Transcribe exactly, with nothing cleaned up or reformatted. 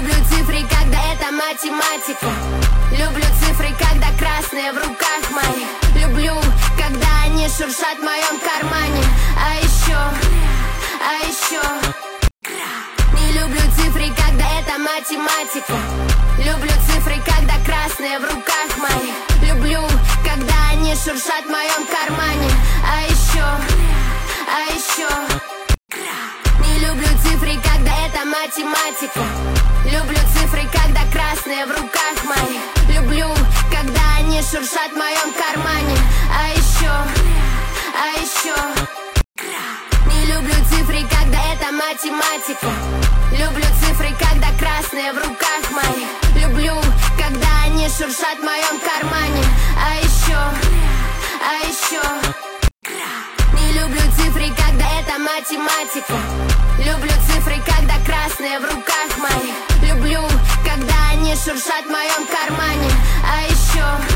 люблю цифры, когда это математика. Люблю цифры, когда красные в руках моих. Люблю, когда они шуршат в моем кармане. А еще, а еще не люблю цифры, когда это математика. Люблю цифры, когда красные в руках моих. Люблю, когда они шуршат в моем кармане. А еще, а еще не люблю цифры, когда это математика. Люблю цифры, когда красные в руках моих. Люблю, когда они шуршат в моем кармане. А еще, а еще не люблю цифры, когда это математика. Люблю цифры, когда красные в руках моих. Люблю, когда они шуршат в моем кармане. А еще, а еще не люблю цифры, когда это математика. Люблю цифры, когда красные в руках моих. Люблю, когда они шуршат в моем кармане. А еще